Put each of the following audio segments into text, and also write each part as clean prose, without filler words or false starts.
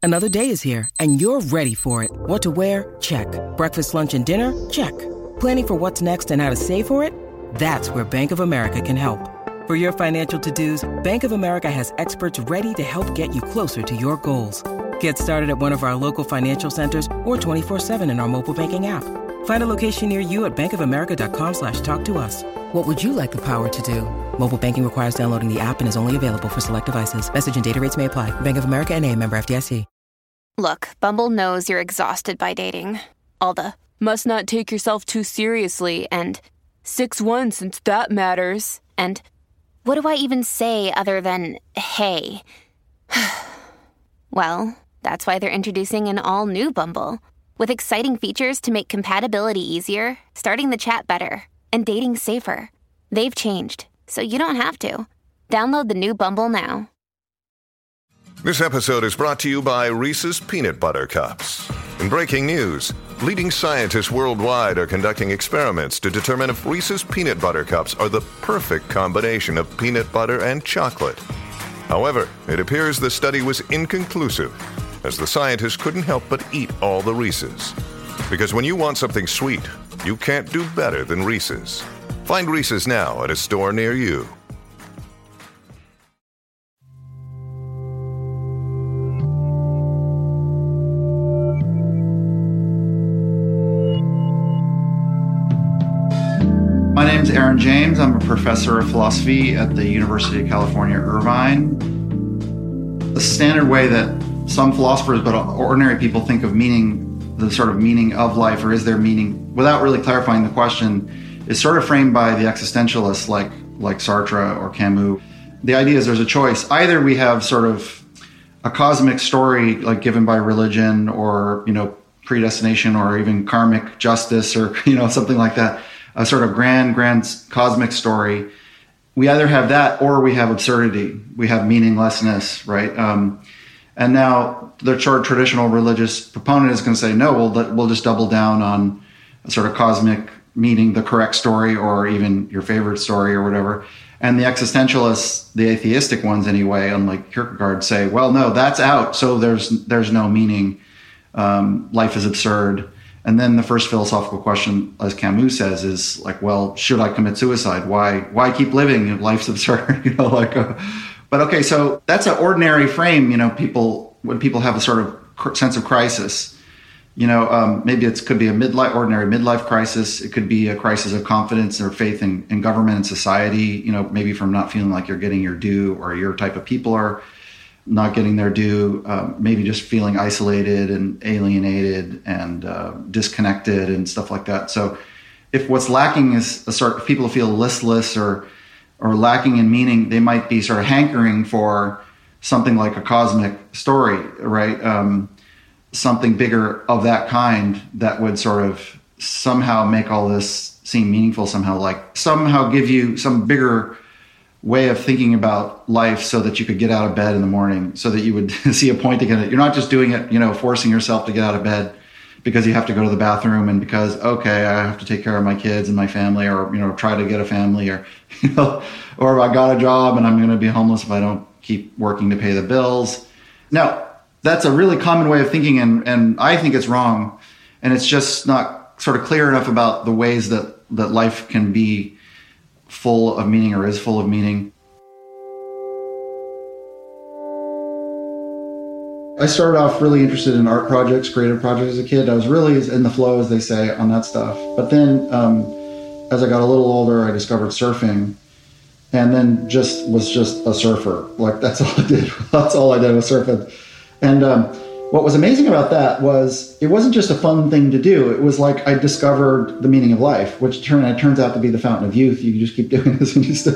Another day is here, and you're ready for it. What to wear? Check. Breakfast, lunch, and dinner? Check. Planning for what's next and how to save for it? That's where Bank of America can help. For your financial to-dos, Bank of America has experts ready to help get you closer to your goals. Get started at one of our local financial centers or 24/7 in our mobile banking app. Find a location near you at bankofamerica.com/talktous. What would you like the power to do? Mobile banking requires downloading the app and is only available for select devices. Message and data rates may apply. Bank of America N.A., member FDIC. Look, Bumble knows you're exhausted by dating. All the must not take yourself too seriously and 6'1" since that matters. And what do I even say other than, hey? Well, that's why they're introducing an all-new Bumble with exciting features to make compatibility easier, starting the chat better, and dating safer. They've changed, so you don't have to. Download the new Bumble now. This episode is brought to you by Reese's Peanut Butter Cups. In breaking news, leading scientists worldwide are conducting experiments to determine if Reese's Peanut Butter Cups are the perfect combination of peanut butter and chocolate. However, it appears the study was inconclusive, as the scientists couldn't help but eat all the Reese's. Because when you want something sweet, you can't do better than Reese's. Find Reese's now at a store near you. My name is Aaron James. I'm a professor of philosophy at the University of California, Irvine. The standard way that some philosophers, but ordinary people, think of meaning, the sort of meaning of life, or is there meaning, without really clarifying the question, is sort of framed by the existentialists like Sartre or Camus. The idea is there's a choice. Either we have sort of a cosmic story, like given by religion or, predestination or even karmic justice or, something like that, a sort of grand cosmic story. We either have that or we have absurdity. We have meaninglessness, right? And now the sort of traditional religious proponent is going to say, no, we'll just double down on a sort of cosmic meaning, the correct story, or even your favorite story or whatever. And the existentialists, the atheistic ones anyway, unlike Kierkegaard, say, well, no, that's out. So there's no meaning. Life is absurd. And then the first philosophical question, as Camus says, is like, well, should I commit suicide? Why keep living? Life's absurd, But okay, so that's an ordinary frame, when people have a sort of sense of crisis, maybe it could be ordinary midlife crisis. It could be a crisis of confidence or faith in government and society, maybe from not feeling like you're getting your due, or your type of people are not getting their due, maybe just feeling isolated and alienated and disconnected and stuff like that. So if what's lacking is a sort of people feel listless or lacking in meaning, they might be sort of hankering for something like a cosmic story, right? Something bigger of that kind that would sort of somehow make all this seem meaningful, somehow give you some bigger way of thinking about life so that you could get out of bed in the morning, so that you would see a point to get it. You're not just doing it, forcing yourself to get out of bed because you have to go to the bathroom and because, okay, I have to take care of my kids and my family, or, try to get a family, or, or I got a job and I'm going to be homeless if I don't keep working to pay the bills. Now, that's a really common way of thinking, and I think it's wrong. And it's just not sort of clear enough about the ways that life can be full of meaning, or is full of meaning. I started off really interested in art projects, creative projects as a kid. I was really in the flow, as they say, on that stuff. But then as I got a little older, I discovered surfing, and then was a surfer. Like, that's all I did. That's all I did was surfing. And what was amazing about that was it wasn't just a fun thing to do. It was like I discovered the meaning of life, which turns out to be the fountain of youth. You just keep doing this and just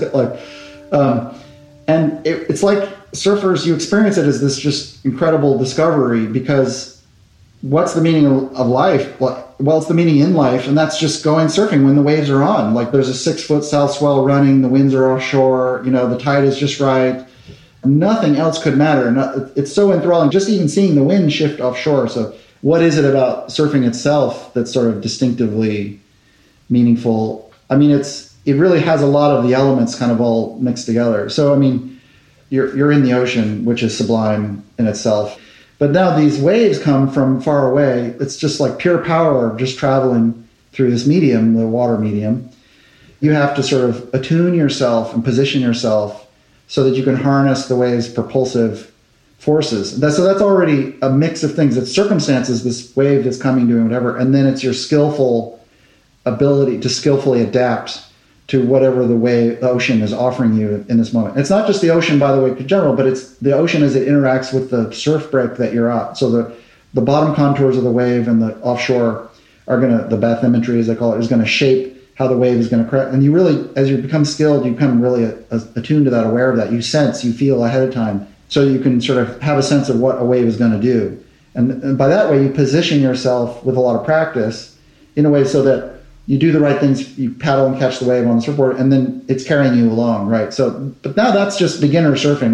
and it's like surfers, you experience it as this just incredible discovery, because what's the meaning of life? Well, it's the meaning in life, and that's just going surfing when the waves are on. Like, there's a 6-foot south swell running, the winds are offshore, the tide is just right. Nothing else could matter. It's so enthralling, just even seeing the wind shift offshore. So what is it about surfing itself that's sort of distinctively meaningful? I mean, it really has a lot of the elements kind of all mixed together. So, I mean, you're in the ocean, which is sublime in itself. But now these waves come from far away. It's just like pure power just traveling through this medium, the water medium. You have to sort of attune yourself and position yourself so that you can harness the wave's propulsive forces. So that's already a mix of things. It's circumstances, this wave that's coming, doing whatever, and then it's your skillful ability to skillfully adapt to whatever the ocean is offering you in this moment. It's not just the ocean, by the way, in general, but it's the ocean as it interacts with the surf break that you're at. So the bottom contours of the wave and the offshore are the bathymetry, as they call it, is going to shape how the wave is going to correct. And you really, as you become skilled, you become really attuned to that, aware of that. You sense, you feel ahead of time, so you can sort of have a sense of what a wave is going to do. And by that way, you position yourself with a lot of practice in a way so that you do the right things, you paddle and catch the wave on the surfboard, and then it's carrying you along, right? So, but now that's just beginner surfing.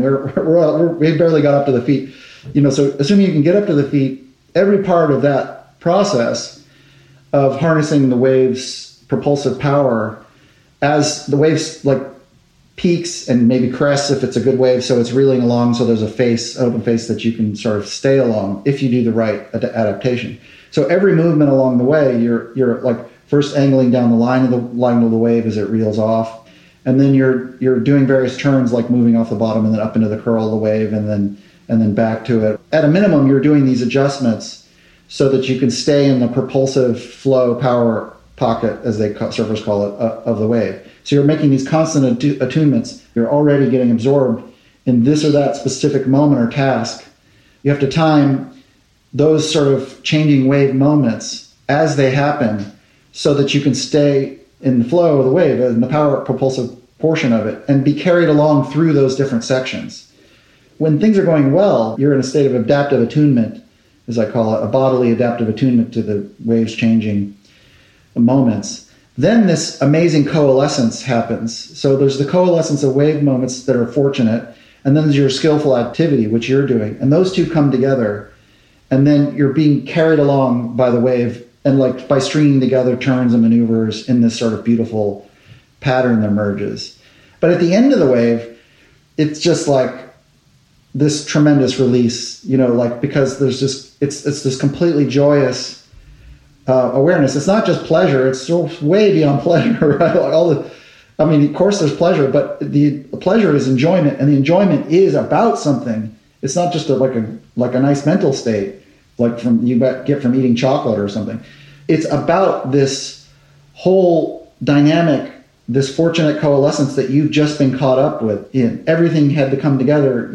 We barely got up to the feet. So assuming you can get up to the feet, every part of that process of harnessing the wave's propulsive power as the waves like peaks and maybe crests if it's a good wave, so it's reeling along, so there's an open face that you can sort of stay along if you do the right adaptation. So every movement along the way, you're like first angling down the line of the wave as it reels off, and then you're doing various turns like moving off the bottom and then up into the curl of the wave and then back to it. At a minimum, you're doing these adjustments so that you can stay in the propulsive flow power pocket, as surfers call it, of the wave. So you're making these constant attunements. You're already getting absorbed in this or that specific moment or task. You have to time those sort of changing wave moments as they happen so that you can stay in the flow of the wave and the power propulsive portion of it and be carried along through those different sections. When things are going well, you're in a state of adaptive attunement, as I call it, a bodily adaptive attunement to the waves changing moments. Then this amazing coalescence happens. So there's the coalescence of wave moments that are fortunate, and then there's your skillful activity, which you're doing. And those two come together, and then you're being carried along by the wave and like by stringing together turns and maneuvers in this sort of beautiful pattern that emerges. But at the end of the wave, it's just like this tremendous release, because there's just, it's this completely joyous awareness. It's not just pleasure; it's so way beyond pleasure, right? Of course, there's pleasure, but the pleasure is enjoyment, and the enjoyment is about something. It's not just like a nice mental state, like you get from eating chocolate or something. It's about this whole dynamic, this fortunate coalescence that you've just been caught up with. Everything had to come together,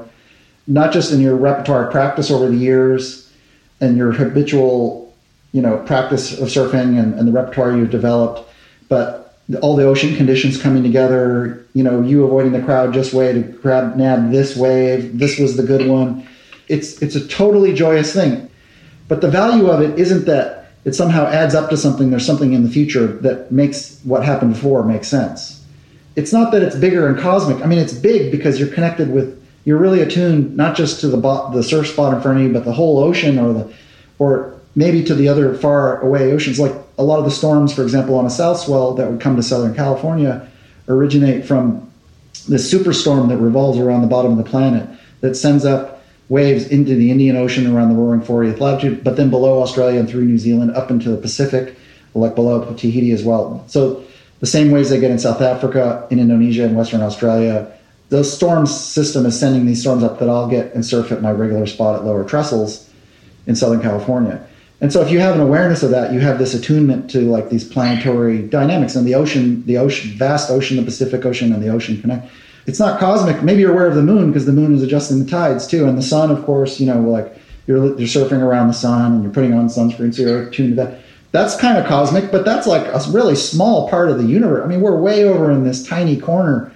not just in your repertoire practice over the years and your habitual practice of surfing and the repertoire you've developed, but all the ocean conditions coming together, you avoiding the crowd just way to nab this wave. This was the good one. It's a totally joyous thing. But the value of it isn't that it somehow adds up to something. There's something in the future that makes what happened before make sense. It's not that it's bigger and cosmic. It's big because you're connected with, you're really attuned not just to the surf spot in front of you, but the whole ocean or maybe to the other far away oceans. Like a lot of the storms, for example, on a south swell that would come to Southern California originate from this superstorm that revolves around the bottom of the planet that sends up waves into the Indian Ocean around the roaring 40th latitude, but then below Australia and through New Zealand up into the Pacific, like below Tahiti as well. So the same waves they get in South Africa, in Indonesia, and Western Australia, those storm system is sending these storms up that I'll get and surf at my regular spot at Lower Trestles in Southern California. And so if you have an awareness of that, you have this attunement to like these planetary dynamics, and the ocean, vast ocean, the Pacific Ocean and the ocean connect. It's not cosmic. Maybe you're aware of the moon because the moon is adjusting the tides too. And the sun, of course, like you're surfing around the sun and you're putting on sunscreen, so you're attuned to that. That's kind of cosmic, but that's like a really small part of the universe. We're way over in this tiny corner,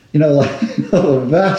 a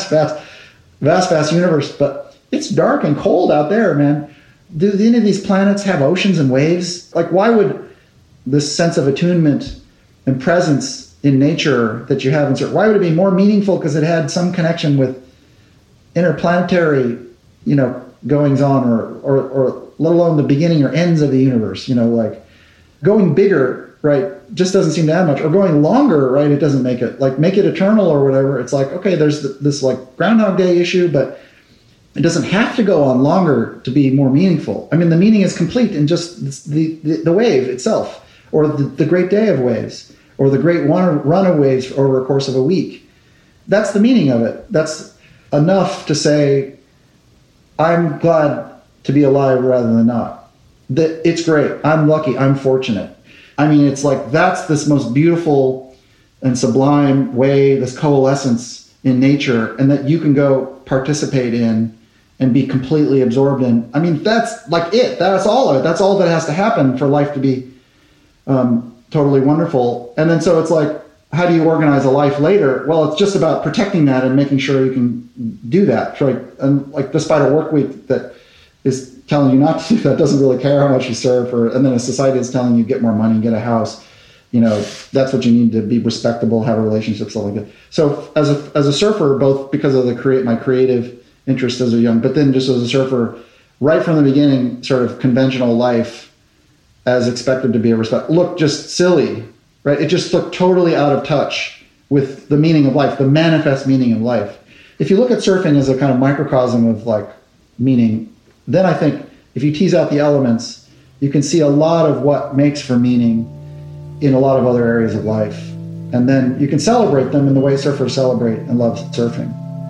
vast universe, but it's dark and cold out there, man. Do any of these planets have oceans and waves? Like, why would this sense of attunement and presence in nature that you have why would it be more meaningful because it had some connection with interplanetary, goings on or let alone the beginning or ends of the universe, like going bigger, right, just doesn't seem to add much, or going longer, right, it doesn't make it eternal or whatever. It's like, okay, there's this like Groundhog Day issue, but It doesn't have to go on longer to be more meaningful. I mean, the meaning is complete in just the wave itself, or the great day of waves, or the great run of waves over a course of a week. That's the meaning of it. That's enough to say, I'm glad to be alive rather than not. That it's great. I'm lucky. I'm fortunate. I mean, it's like that's this most beautiful and sublime way, this coalescence in nature, and that you can go participate in and be completely absorbed in. I mean, that's like it. That's all of it. That's all that has to happen for life to be totally wonderful. And then so it's like, how do you organize a life later? Well, it's just about protecting that and making sure you can do that. And like despite a work week that is telling you not to do that, doesn't really care how much you serve for, and then a society is telling you get more money, get a house, that's what you need to be respectable, have a relationship, stuff like that. So as a surfer, both because of my creative interest as a young, but then just as a surfer, right from the beginning, sort of conventional life as expected to be a respect, looked just silly, right? It just looked totally out of touch with the meaning of life, the manifest meaning of life. If you look at surfing as a kind of microcosm of like meaning, then I think if you tease out the elements, you can see a lot of what makes for meaning in a lot of other areas of life. And then you can celebrate them in the way surfers celebrate and love surfing.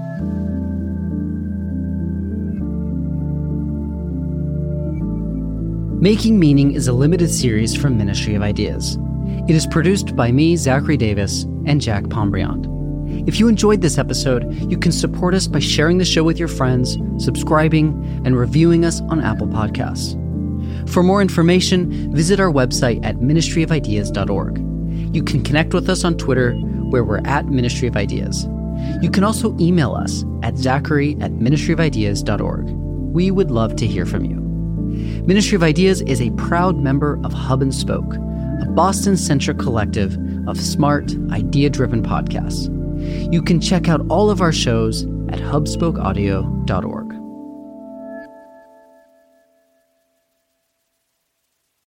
Making Meaning is a limited series from Ministry of Ideas. It is produced by me, Zachary Davis, and Jack Pombriand. If you enjoyed this episode, you can support us by sharing the show with your friends, subscribing, and reviewing us on Apple Podcasts. For more information, visit our website at ministryofideas.org. You can connect with us on Twitter, where we're at Ministry of Ideas. You can also email us at zachary@ministryofideas.org. We would love to hear from you. Ministry of Ideas is a proud member of Hub and Spoke, a Boston-centric collective of smart, idea-driven podcasts. You can check out all of our shows at hubspokeaudio.org.